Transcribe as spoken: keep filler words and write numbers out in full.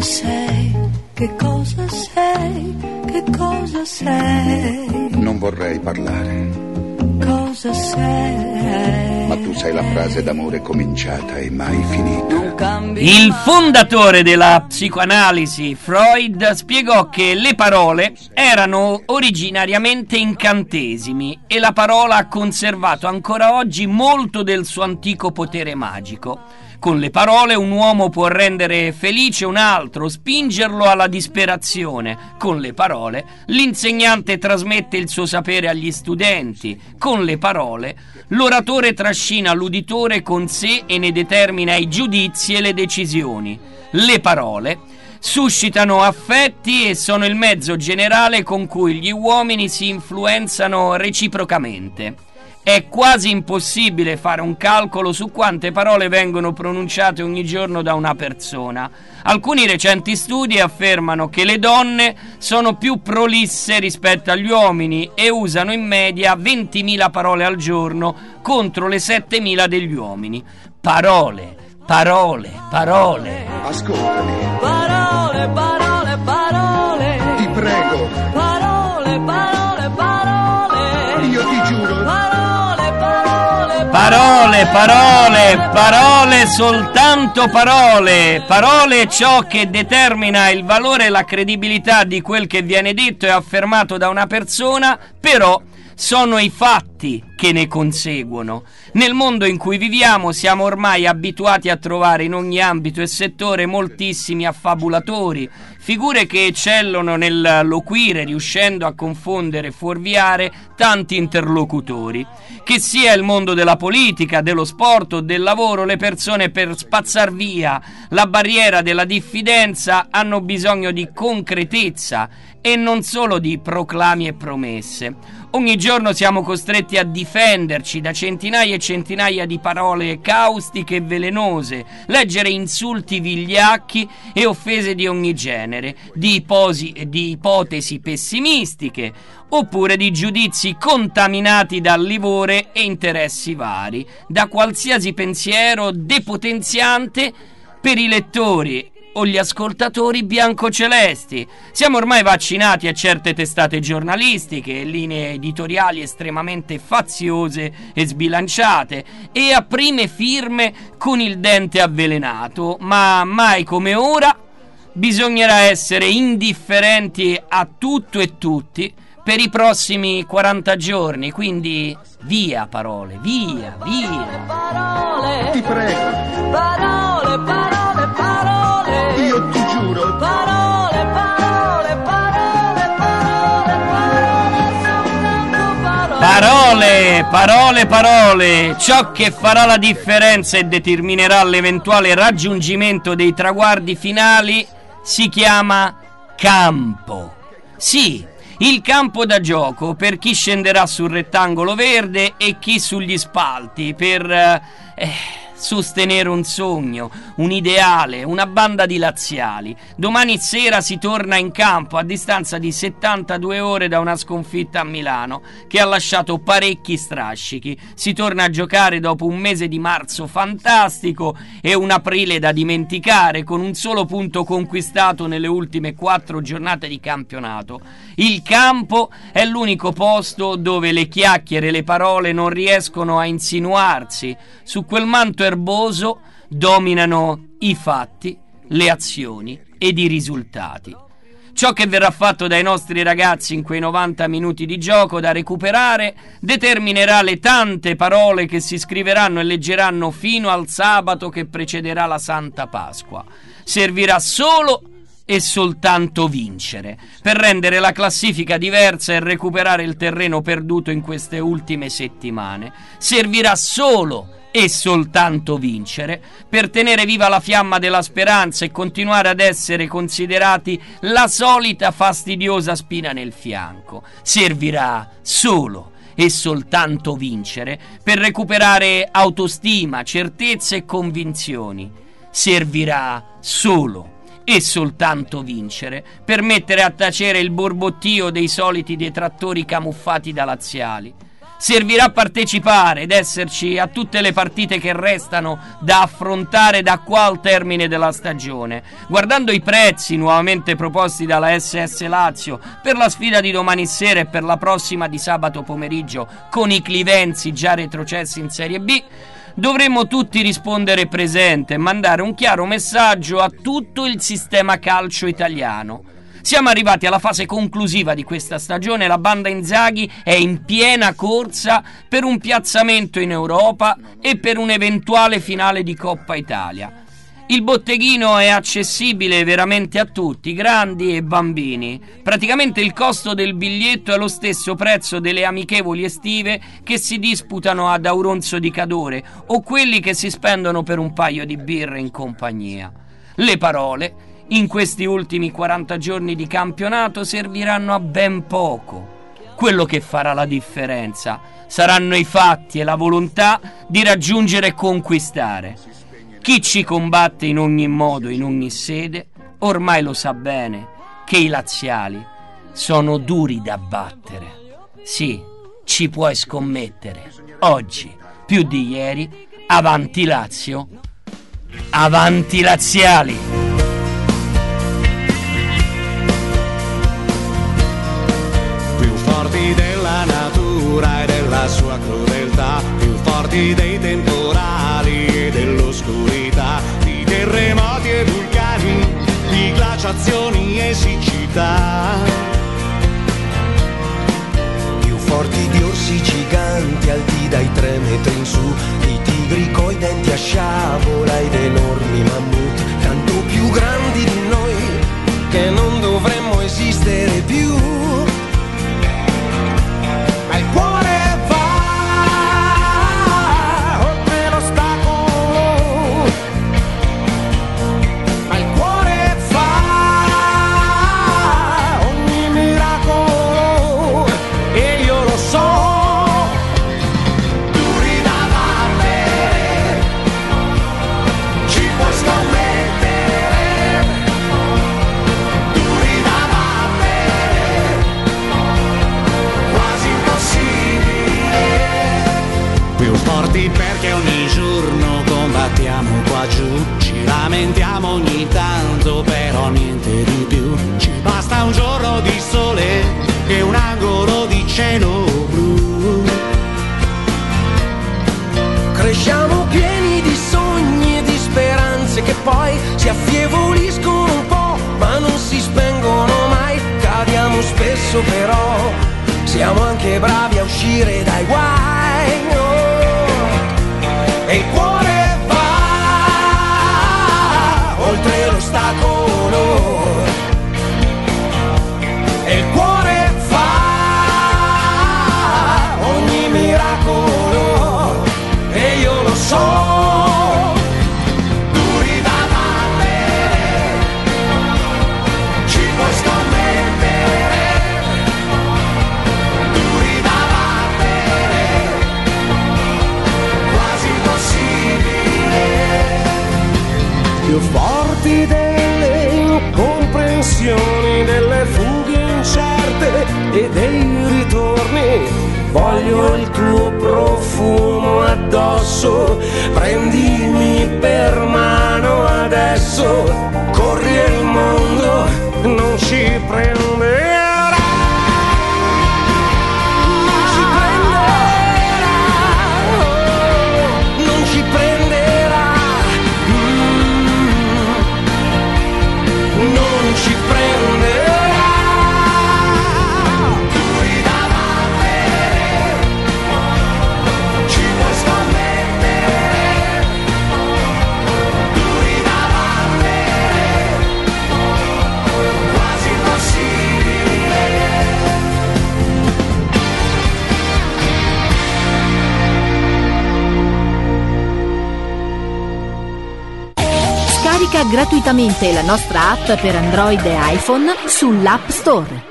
sei, che cosa sei, che cosa sei? Non vorrei parlare. Cosa sei? Ma tu sei la frase d'amore cominciata e mai finita. Il fondatore della psicoanalisi, Freud, spiegò che le parole erano originariamente incantesimi e la parola ha conservato ancora oggi molto del suo antico potere magico. Con le parole un uomo può rendere felice un altro, spingerlo alla disperazione. Con le parole l'insegnante trasmette il suo sapere agli studenti. Con le parole l'oratore trascina l'uditore con sé e ne determina i giudizi e le decisioni. Le parole suscitano affetti e sono il mezzo generale con cui gli uomini si influenzano reciprocamente. È quasi impossibile fare un calcolo su quante parole vengono pronunciate ogni giorno da una persona. Alcuni recenti studi affermano che le donne sono più prolisse rispetto agli uomini e usano in media ventimila parole al giorno contro le settemila degli uomini. Parole, parole, parole. Ascoltami. Parole, parole, parole. Ti prego. Parole, parole, parole. Io ti giuro. Parole, parole, Parole, parole, parole, soltanto parole. Parole è ciò che determina il valore e la credibilità di quel che viene detto e affermato da una persona, però sono i fatti che ne conseguono. Nel mondo in cui viviamo siamo ormai abituati a trovare in ogni ambito e settore moltissimi affabulatori, figure che eccellono nel loquire, riuscendo a confondere e fuorviare tanti interlocutori. Che sia il mondo della politica, dello sport o del lavoro, le persone per spazzar via la barriera della diffidenza hanno bisogno di concretezza e non solo di proclami e promesse. Ogni giorno siamo costretti a difenderci da centinaia e centinaia di parole caustiche e velenose, leggere insulti vigliacchi e offese di ogni genere, di, iposi, di ipotesi pessimistiche, oppure di giudizi contaminati dal livore e interessi vari, da qualsiasi pensiero depotenziante per i lettori o gli ascoltatori biancocelesti. Siamo ormai vaccinati a certe testate giornalistiche, linee editoriali estremamente faziose e sbilanciate e a prime firme con il dente avvelenato, ma mai come ora bisognerà essere indifferenti a tutto e tutti per i prossimi quaranta giorni, quindi via parole, via, via. parole. Ti prego. Parole, parole, parole. Io ti giuro. Parole, parole, parole, parole, parole, soltanto parole. Parole, parole, parole. Ciò che farà la differenza e determinerà l'eventuale raggiungimento dei traguardi finali si chiama campo. Sì, il campo da gioco per chi scenderà sul rettangolo verde e chi sugli spalti per eh, sostenere un sogno, un ideale, una banda di laziali. Domani sera si torna in campo a distanza di settantadue ore da una sconfitta a Milano che ha lasciato parecchi strascichi. Si torna a giocare dopo un mese di marzo fantastico e un aprile da dimenticare, con un solo punto conquistato nelle ultime quattro giornate di campionato. Il campo è l'unico posto dove le chiacchiere e le parole non riescono a insinuarsi. Su quel manto erboso dominano i fatti, le azioni ed i risultati. Ciò che verrà fatto dai nostri ragazzi in quei novanta minuti di gioco da recuperare determinerà le tante parole che si scriveranno e leggeranno fino al sabato che precederà la Santa Pasqua. Servirà solo e soltanto vincere per rendere la classifica diversa e recuperare il terreno perduto in queste ultime settimane. Servirà solo e soltanto vincere per tenere viva la fiamma della speranza e continuare ad essere considerati la solita fastidiosa spina nel fianco. Servirà solo e soltanto vincere per recuperare autostima, certezze e convinzioni. Servirà solo e soltanto vincere per mettere a tacere il borbottio dei soliti detrattori camuffati da laziali. Servirà partecipare ed esserci a tutte le partite che restano da affrontare da qua al termine della stagione. Guardando i prezzi nuovamente proposti dalla S S Lazio per la sfida di domani sera e per la prossima di sabato pomeriggio con i clivenzi già retrocessi in Serie B, dovremmo tutti rispondere presente e mandare un chiaro messaggio a tutto il sistema calcio italiano. Siamo arrivati alla fase conclusiva di questa stagione, la banda Inzaghi è in piena corsa per un piazzamento in Europa e per un'eventuale finale di Coppa Italia. Il botteghino è accessibile veramente a tutti, grandi e bambini. Praticamente il costo del biglietto è lo stesso prezzo delle amichevoli estive che si disputano ad Auronzo di Cadore o quelli che si spendono per un paio di birre in compagnia. Le parole in questi ultimi quaranta giorni di campionato serviranno a ben poco. Quello che farà la differenza saranno i fatti e la volontà di raggiungere e conquistare. Chi ci combatte in ogni modo, in ogni sede, ormai lo sa bene che i laziali sono duri da battere. Sì, ci puoi scommettere. Oggi, più di ieri, avanti Lazio, avanti laziali! Forti della natura e della sua crudeltà, più forti dei temporali e dell'oscurità, di terremoti e vulcani, di glaciazioni e siccità. Più forti di orsi giganti alti dai tre metri in su, di tigri coi denti a sciabola ed enormi mammut, tanto più grandi di noi che non dovremmo esistere più. Ma il cuore va oltre l'ostacolo, ma il cuore fa ogni miracolo, e io lo so, duri da battere, ci puoi scommettere, duri da battere, quasi più forti perché ogni giorno combattiamo qua giù, ci lamentiamo ogni tanto però niente di più, ci basta un giorno di sole e un angolo di cielo blu. Cresciamo pieni di sogni e di speranze che poi si affievoliscono un po' ma non si spengono mai. Cadiamo spesso però siamo anche bravi a uscire dai guai, oh. E il cuore va oltre l'ostacolo, e il cuore fa ogni miracolo, e io lo so, duri da battere, ci puoi scommettere, duri da battere, quasi impossibile. Più forti delle incomprensioni, delle fughe incerte e dei ritorni, voglio il tuo profumo addosso, prendimi per mano adesso, corri e il mondo non ci prenderà, non ci prenderà, oh, non ci prenderà, mm, non ci prenderà. Duri da battere, ci puoi scommettere, duri da battere, quasi impossibile. Scarica gratuitamente la nostra app per Android e iPhone sull'App Store.